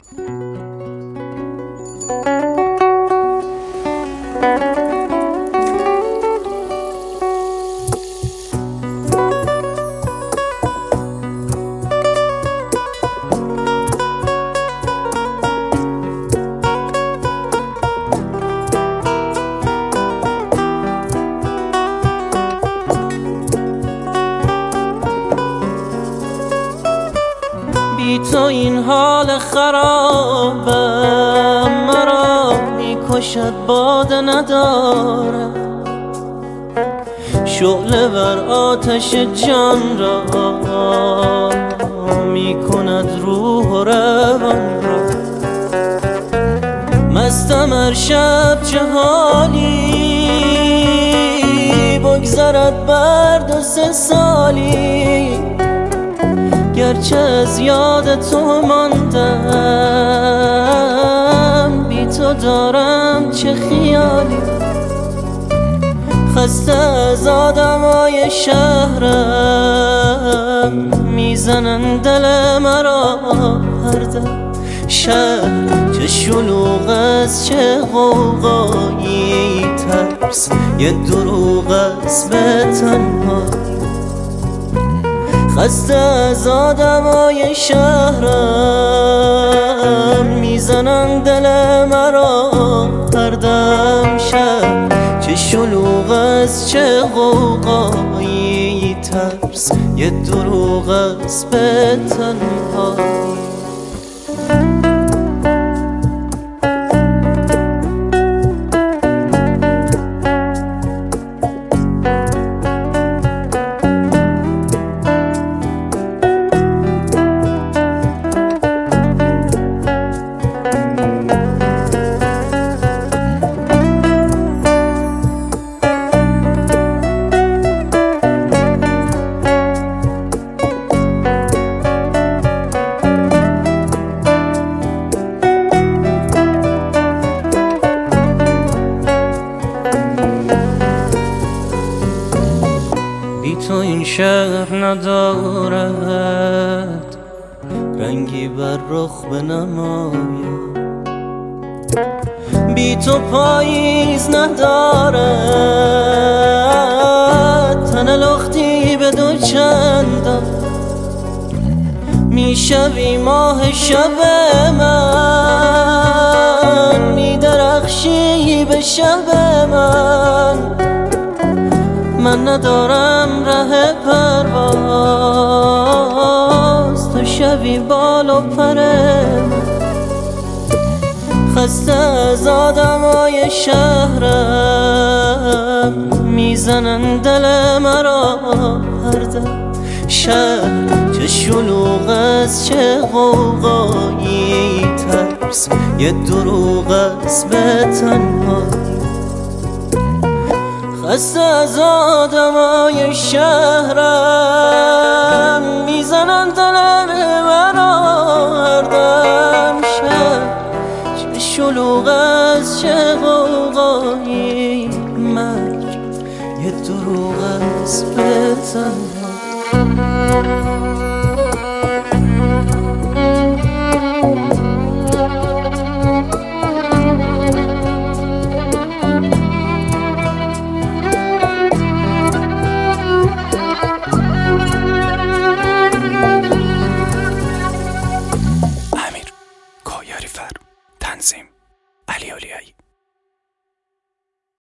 بی تو این حال خرابم مرا میکشد، باده ندارم. شعله بر آتش جان را میکند روح و روان را. مستم هر شب چه حالی بگذرد بر 2-3 سالی. گرچه از یاد تو ماندم، بی تو دارم چه خیالی. خسته از آدمای شهرم میزنن دل مرا هر دم. شهر چه شلوغ است چه غوغایی، ترس یه دروغ است به تنهایی. خسته از آدمای شهرم میزنن دل مرا هر دم. شهر چه شلوغ است چه غوغایی، ترس یه دروغ است به تنهایی. بی تو این شهر ندارد رنگی بر رخ بنماید. بی تو پاییز ندارد تن لختی به دو چندان. میشوی ماه شب من، میدرخشی به شب من ندارم ره پرواز، تو شوی بال و پر من. خسته از آدمای شهرم میزنن دل مرا هر دم. شهر چه شلوغ است چه غوغایی، ترس یه دروغ است به تنهایی. خسته از آدمای شهرم میزنن دل مرا هر دم. شهر چه شلوغ است چه غوغایی، مرگ یه دروغ است به تنهایی. تنظیم علی اولیایی.